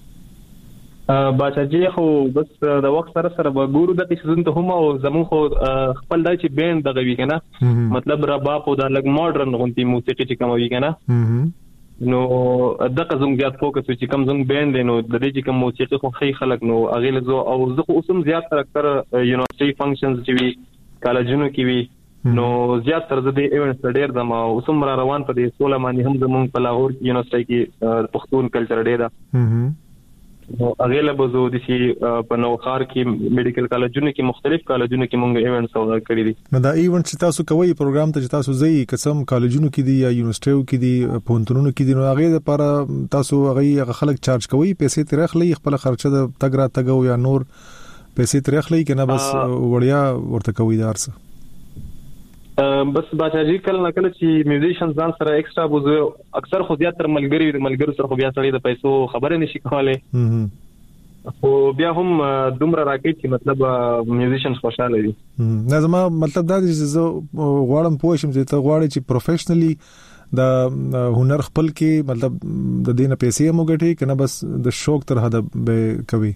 باچا جی خو بس د وخت سره سره به ګورو د سيزون ته هم او زمون خو خپل دای چې بین دغه وی کنه مطلب رباب او د لګ ماډرن غونتی موسیقي چې کوم وی کنه نو دغه زوم زیات فوکس چې کوم زوم بین دی نو د دې چې کوم موسیقي خو خی خلک نو اغه له او زه خو اوسم زیات تر اکثر یونیورسيټي فنکشنز چې وی کالجونو کې وی نو زیات تر د ایونټس ډیر د ما اوسم را روان په دې سوله باندې هم زمون په لاهور یونیورسيټي کې پښتون کلچر ډیر دا هغه له بزو د شي په نوخار کې میډیکل کالجونو کې مختلف کالجونو کې مونږ ایونټس او کړی دي. نو دا ایونټ چې تاسو کوي پروګرام ته چې تاسو ځي قسم کالجونو کې دي یا یونیورسيټیو کې دي پونتونونو کې دي نو هغه لپاره تاسو هغه خلک چارج کوي پیسې ترخلي خپل خرچه د تګ را تګ او یا نور پیسې ترخلي کنه بس وړیا ورته کوي دارسه بس باچاجي کله نه کله چې میوزیشن ځان سره ایکسترا بوزو اکثر خو زیات تر ملګری د ملګرو سره خو بیا سړی د پیسو خبره نشي کولای خو بیا هم دومره راکې چې مطلب میوزیشن خوشاله دي. نه زما مطلب دا چې زه غواړم پوه شم چې ته غواړې چې پروفیشنلی د هنر خپل کې مطلب د دینه پیسې مو ګټي کنه بس د شوق تر حد به کوي.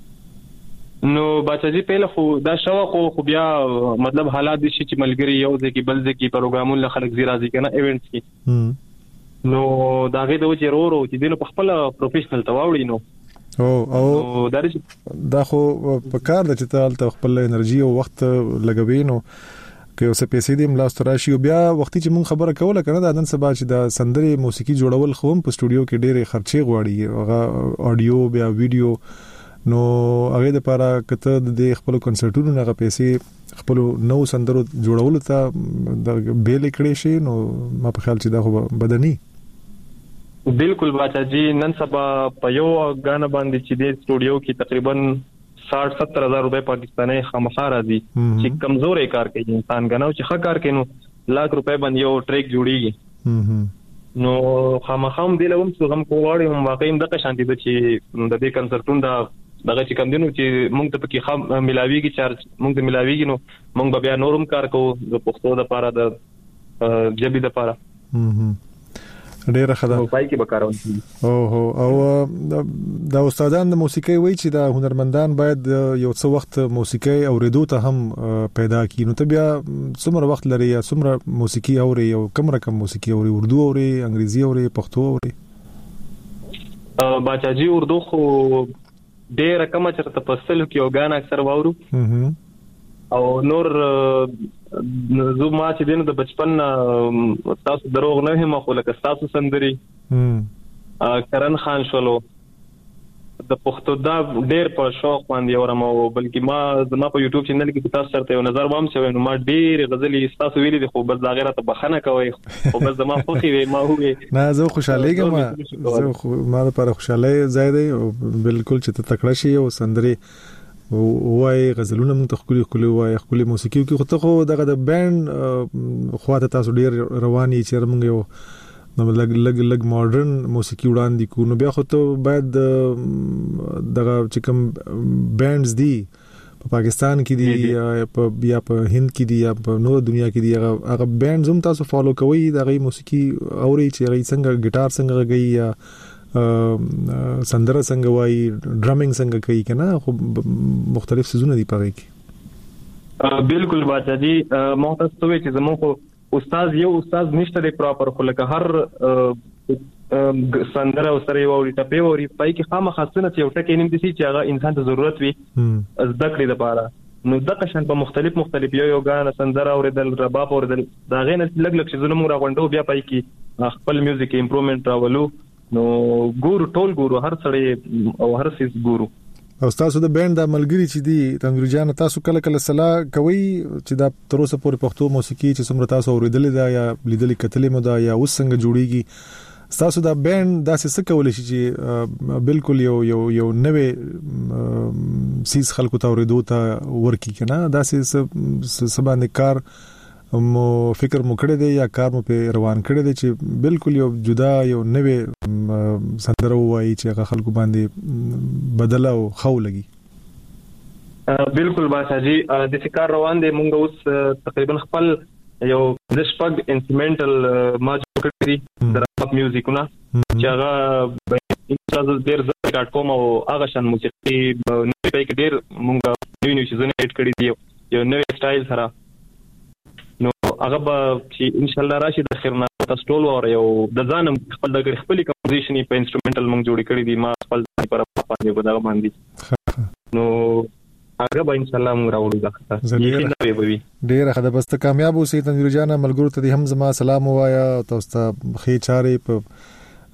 نو باچاجي پهله خو دا شوق خو بیا مطلب حالات دي چې ملګری یو ځکه بل ځکه پروګرامونه خلک زی راځي کنه ایونټس کې نو دا غي د وجه ورو چې دینه په خپل پروفیشنل تواوړي نو او او دا خو په کار د چې ته خپل انرژي او وخت لګوي نو که اوسه پیسې دې ملاست راشي بیا وختي چې مون خبره کوله کنه دا نن سبا چې د سندري موسیقي جوړول خو په سټوډیو کې ډېرې خرچې غواړي هغه اډیو بیا ویډیو نو هغه د لپاره کته د خپل کنسرټونو نه پیسې خپل نو سندرو جوړول ته د بیل کړي شي نو ما په خیال چې دا خو بدني بالکل باچاجي نن سبا په یو غانا باندې چې د سټوډیو کې تقریبا ساٹھ ستر هزار روپے پاکستاني خامخا راځي چې کمزورې کار کوي انسان غناو چې ښه کار کوي لاکھ روپے باندې یو ټریک جوړیږي نو خامخا هم دی لوم څو هم کوواړي هم واقعي دغه شانتي د چې د دې کنسرټون دا دغه چې کم دینو چې مونږ ته پکې خام ملاويږي چارج مونږ ته ملاويږي نو مونږ بیا نورم کار کوو د پښتو د لپاره د جبي د لپاره ډیره خدا پای کې وکړو او هو او د استادان د موسیقي وای چې د هنرمندان باید یو څو وخت موسیقي اوریدو ته هم پیدا کړي نو ته بیا څومره وخت لري یا څومره موسیقي اوري او کوم رقم موسیقي اوري اردو اوري انګریزي اوري پښتو اوري باچاجي اردو خو ډېر رقم چرته پسلو کې او غانا اکثر واورو او نور زو ما چې دینه د بچپن تاسو دروغ نه هم خو لکه تاسو سندري کرن خان شولو د پښتو دا ډېر په شوق باندې اورم او بلکې ما زما په یوټیوب چینل کې تاسو سره یو نظر وام شوی نو ما ډېر غزلې تاسو ویلې دي خو بس دا غیرت بخنه کوي خو بس زما خوخي وي ما هوې نه زه خوشاله یم زه خو ما لپاره خوشاله زیاده او بالکل چې ته تکړه شې او سندري وای غزلونه مونږ ته خولي خولي وای خولي موسیقي کې خو ته خو دغه د بند خواته تاسو ډېر رواني چې موږ یو نو لګ لګ لګ ماډرن موسیقي وړاندې کو نو بیا خو ته باید دغه چې کوم بانډز دي په پاکستان کې دي یا په بیا په هند کې دي یا په نور دنیا کې دي هغه هغه بانډز هم تاسو فالو کوئ دغه موسیقي اوري چې هغه څنګه ګټار څنګه غږی یا سندره څنګه وای ډرامینګ څنګه کوي کنه خو مختلف سيزونه دي پاره کې بالکل باچاجي محترم توې چې زموږ خو استاد یو استاد نشته دی پراپر خو لکه هر سندره او سره یو ټپه ووري پای کې خامخا څنګه چې یو ټکی نیم دي چې هغه انسان ته ضرورت وي زده کړې لپاره نو دغه شان په مختلف مختلف یو یو غانا سندره اوریدل رباب اوریدل دا غین لګ لګ چې زلمو راغونډو بیا پای کې خپل میوزیک امپروومنت راولو نو ګورو ټول ګورو هر څړې او هر سیس ګورو او تاسو د بند د ملګری چې دی تنویر جان تاسو کله کله صلاح کوي چې دا تر اوسه پورې پښتو موسیقي چې څومره تاسو اوریدلې ده یا لیدلې کتلې مو ده یا اوس څنګه جوړیږي تاسو دا بند داسې څه کولای شي چې بالکل یو یو یو نوې سیس خلکو ته اوریدو ته ورکی کنه داسې سبا کار مو فکر مو کړی دی یا کار مو په روان کړی دی چې بالکل یو جدا یو نوې سندره وایي چې هغه خلکو باندې بدله او خو لګي بالکل باچاجي د کار روان دی مونږ اوس تقریبا خپل یو د شپږ انسټرومنټل ما جوړ کړی د راپ میوزیکونه چې هغه انشاءالله ډیر زړه کاټ کوم او هغه شان موسیقي نه پای کې ډیر مونږ نوې نوې شیزونه اډ کړی دی یو نوې سټایل سره نو هغه به چې ان شاء الله راشي د خیرنا تاسو ټول اور یو د ځانم خپل د خپل کمپوزیشن په انسټرومنټل مونږ جوړ کړی دی ما خپل پر باندې په دغه باندې نو هغه به ان شاء الله مونږ راوړو ځکه یقین به وي ډیر خدای بس ته کامیاب اوسې تنویر جان ملګرو ته هم زما سلام وایا تاسو ته خې چارې په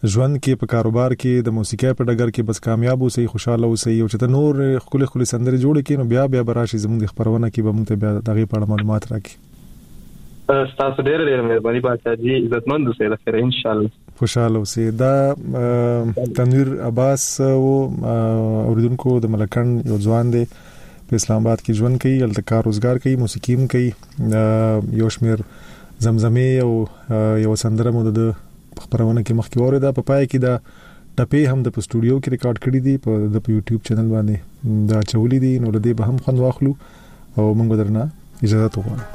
ژوند کې په کاروبار کې د موسیقۍ په ډګر کې بس کامیاب اوسئ خوشاله اوسئ او چې ته نور خپل خپل سندري جوړ کړئ نو بیا بیا براشي زموږ د خبرونه کې به موږ ته بیا دغه په اړه معلومات راکړي. تاسو ډېر ډېر مهرباني بادشاہ جی عزتمند اوسئ لکه ان شاء الله خوشاله اوسئ. دا تنویر عباس او اوریدونکو د ملکند یو ځوان دی په اسلام آباد کې ژوند کوي الته کار روزګار کوي موسیقي هم کوي یو شمیر زمزمه او یو سندره مو د خبرونه کې مخکې وره دا په پای کې دا ټپې هم د سټوډیو کې ریکارډ کړې دي په د یوټیوب چینل باندې دا چولې دي نو لدی به هم خوند واخلو او موږ درنه اجازه وغواړو.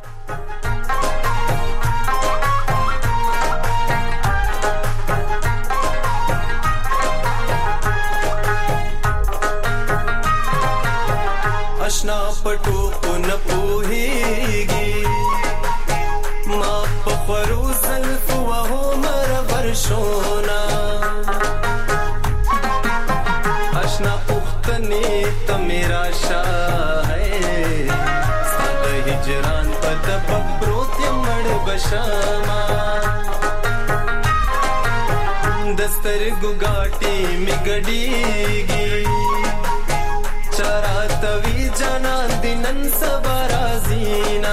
اشنا پټو کو نه پوهیږي ما په خورو زلف وهو مر ورشونا اشنا پختنی ته میرا شاه ہے ساد هجران پد بپروت یمړ بشما دستر ګاټي میګډیږي چراتوی جنان دینن سبرازینا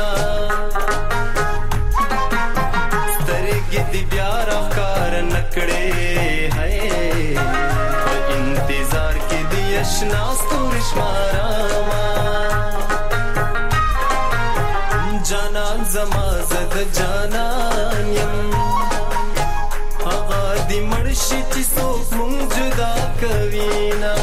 سترګې دی بیا راکار نکړې ہے په انتظار کې دی اشنا ستورش ماراما جانان زما زد جانان یم هغه دی مرشي چې څوک مونږ جدا کوینا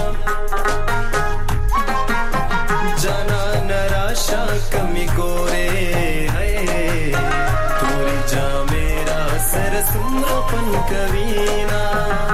جانان راشا کمی گورے ہے توری جا میرا سر سمرا پن کوینا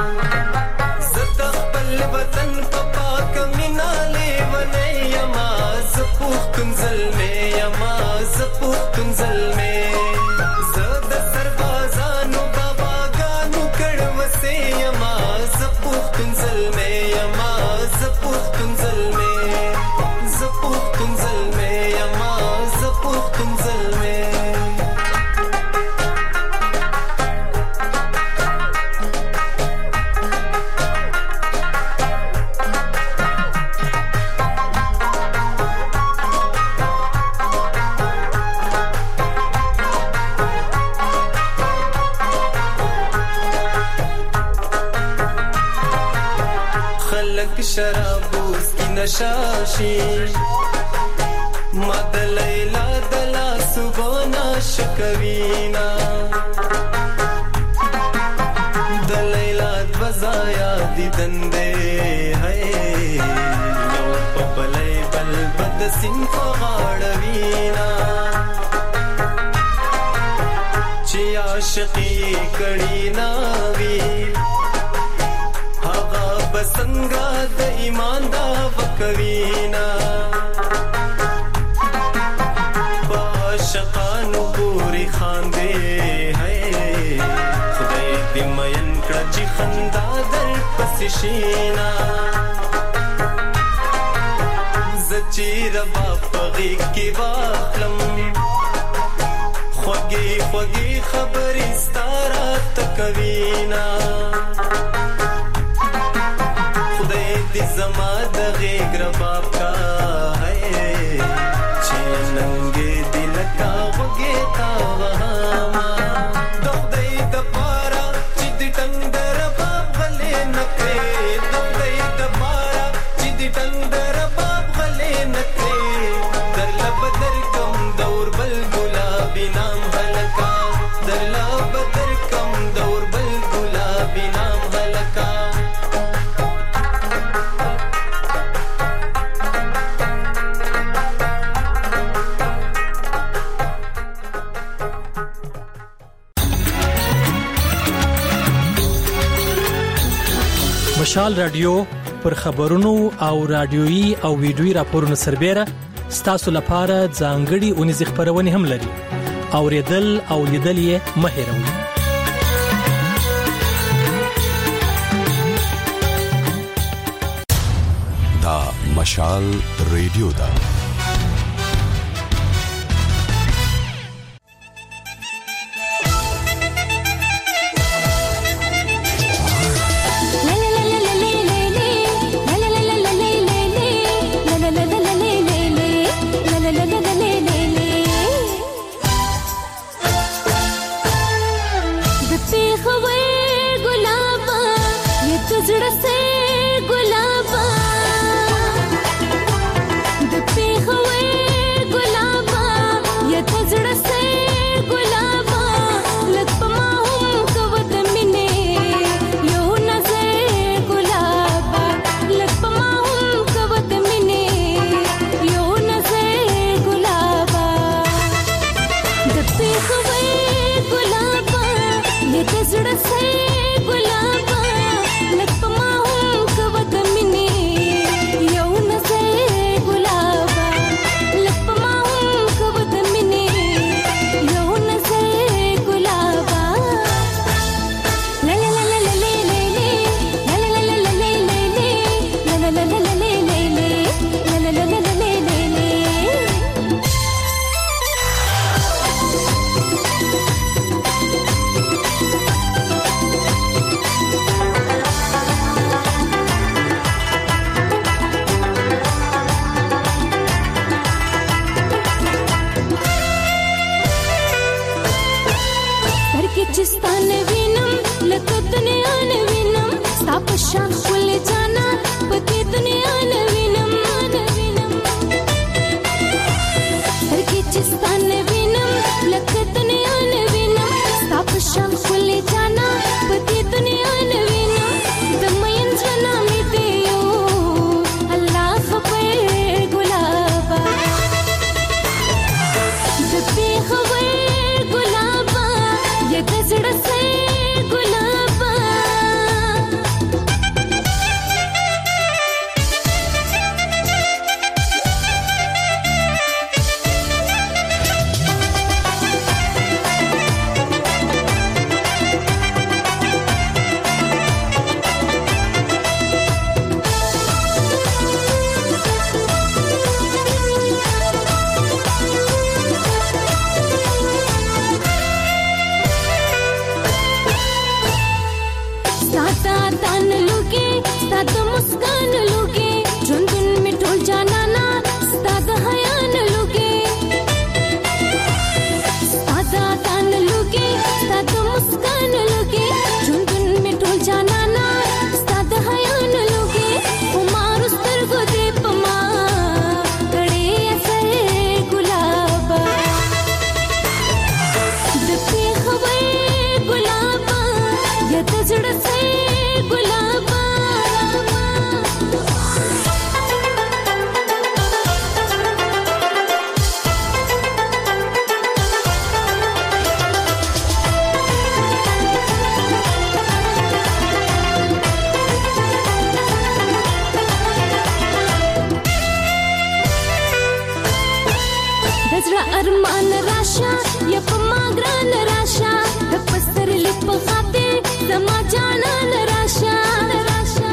زدخ پل وطن پپا کمی نالے ونے یما زپوخ کنزل میں یما زپوخ کنزل میں زد سربازانو بابا گانو کڑوسے یما زپوخ کنزل میں یما زپوخ کنزل میں زپوخ کنزل میں یما زپوخ کنزل میں خلق شرابوز کی نشاشی مد لیلا دلا سبونا شکوینا دلیلا دوزایا دیدن دے ہے یو پبلی بل بد سن فغاڑوینا چی عاشقی کڑی ناوی هغه بسنگا د ایمان دا وکوینا باشقانو پوری خاندے ہے خدای دی مین کړه چې خندا در پس شینا زچی ربا پغی کی واخلم خوږی خوږی خبرې ستاره تکوینا دی زما د غیګ رباب کا ہے چې ننګې دل کا وګې تا وهما دوی د پارا چې د ټندر باب غلې نکړې دوی د پارا چې د ټندر باب غلې نکړې در لب در کم دور بل ګلابي نام هلکا در لب در کم دور بل ګلابي نام هلکا مشال رادیو پر خبرونو او رادیوي او ویډیوي راپورونو سربېره ستاسو لپاره ځانګړي اونیز خبرونه هم لري اوریدل او لیدل یې مه هېروئ. دا مشال ریډیو دا ارمان راشا یا پما ګران راشا د پستر لپ خاطر زما جانان راشا راشا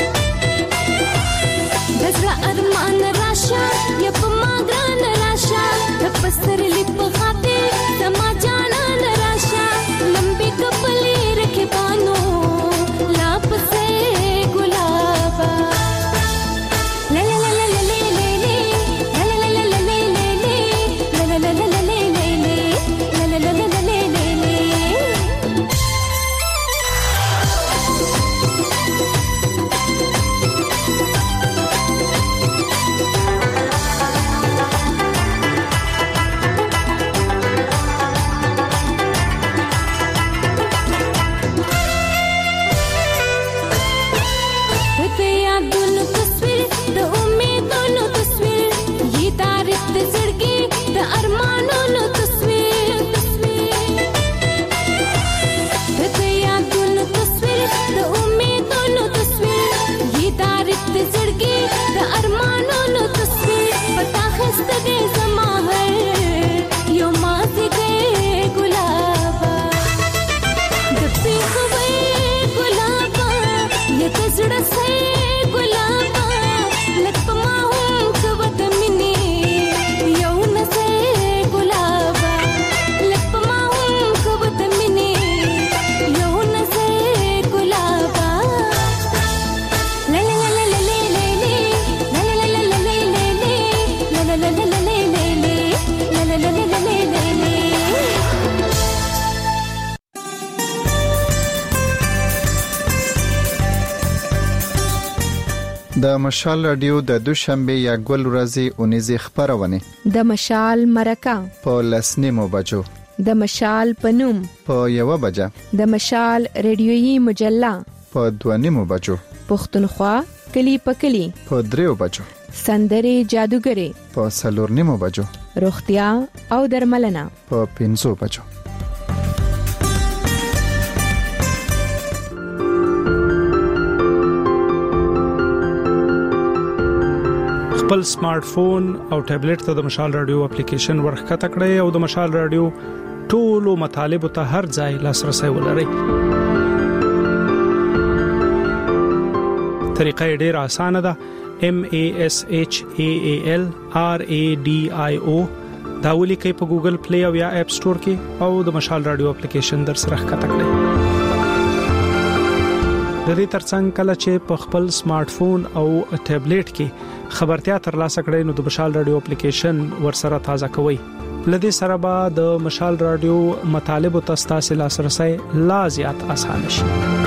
دزرا ارمان راشا یا پما ګران راشا د پستر لپ خاطر زما جانان راشا لمبي کپلې رکھے بانو لاپ سے گلابا لا لا لا لا لا د مشال رادیو د دوشنبه یا ګول ورځې اونیزه خبرونه د مشال مرکه په لسنیمو بجو د مشال پنوم په یو بجه د مشال ریډیویي مجله په دوانیمو بجو پښتونخوا کلی پکلی په دریو بجو سندري جادوګری په سلورنیمو بجو روغتیا او درملنه په پنځو بجو خپل سمارټ فون او ټابلیټ ته د مشال رادیو اپلیکیشن ورخکته کړئ او د مشال رادیو ټولو مطالب ته هر ځای لاسرسي ولرئ. طریقه ډیره اسانه ده. M A S H A A L R A D I O دا ولیکئ په ګوګل پلی او یا اپ سٹور کې او د مشال رادیو اپلیکیشن در سره ښکته کړئ. د دې ترڅنګ کله چې په خپل سمارټ فون او ټابلیټ کې خبرتیا ترلاسه کړئ نو د مشال رادیو اپلیکیشن ورسره تازه کوئ. لدې سره به د مشال رادیو مطالب او تاسو لاسرسي لا زیات اسانه شي.